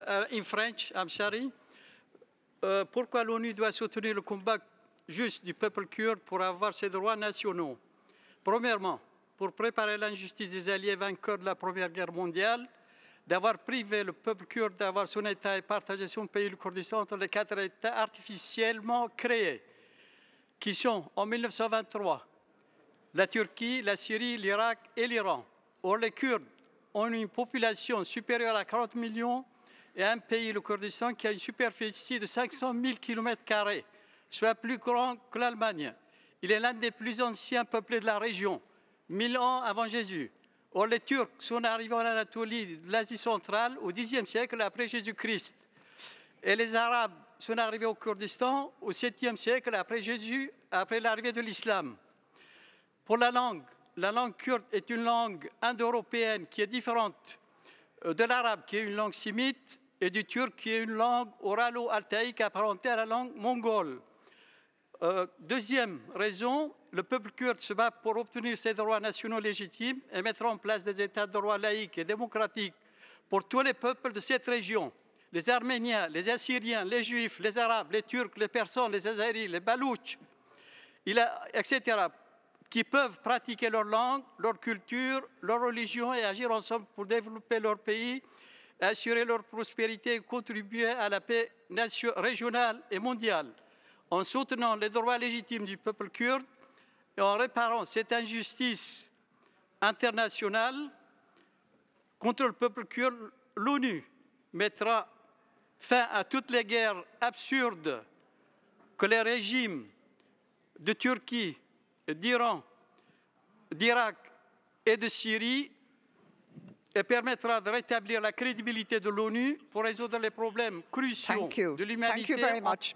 in French, I'm sorry. Pourquoi l'ONU doit soutenir le combat juste du peuple kurde pour avoir ses droits nationaux? Premièrement, pour préparer l'injustice des alliés vainqueurs de la Première Guerre mondiale, d'avoir privé le peuple kurde d'avoir son État et partagé son pays, le Kurdistan, entre les 4 États artificiellement créés, qui sont en 1923 la Turquie, la Syrie, l'Irak et l'Iran. Or, les Kurdes ont une population supérieure à 40 millions et un pays, le Kurdistan, qui a une superficie de 500 000 km², soit plus grand que l'Allemagne. Il est l'un des plus anciens peuplés de la région, 1000 ans avant Jésus. Or, les Turcs sont arrivés en Anatolie de l'Asie centrale au Xe siècle après Jésus-Christ. Et les Arabes sont arrivés au Kurdistan au 7e siècle après Jésus, après l'arrivée de l'islam. Pour la langue kurde est une langue indo-européenne qui est différente de l'arabe, qui est une langue sémite, et du turc, qui est une langue oralo-altaïque apparentée à la langue mongole. Deuxième raison, le peuple kurde se bat pour obtenir ses droits nationaux légitimes et mettre en place des États de droit laïques et démocratiques pour tous les peuples de cette région. Les Arméniens, les Assyriens, les Juifs, les Arabes, les Turcs, les Persans, les Azeris, les Balouches, etc., qui peuvent pratiquer leur langue, leur culture, leur religion et agir ensemble pour développer leur pays, assurer leur prospérité et contribuer à la paix régionale et mondiale. En soutenant les droits légitimes du peuple kurde et en réparant cette injustice internationale contre le peuple kurde, l'ONU mettra fin à toutes les guerres absurdes que les régimes de Turquie, d'Iran, d'Irak et de Syrie et permettra de rétablir la crédibilité de l'ONU pour résoudre les problèmes cruciaux de l'humanité. Thank you very much.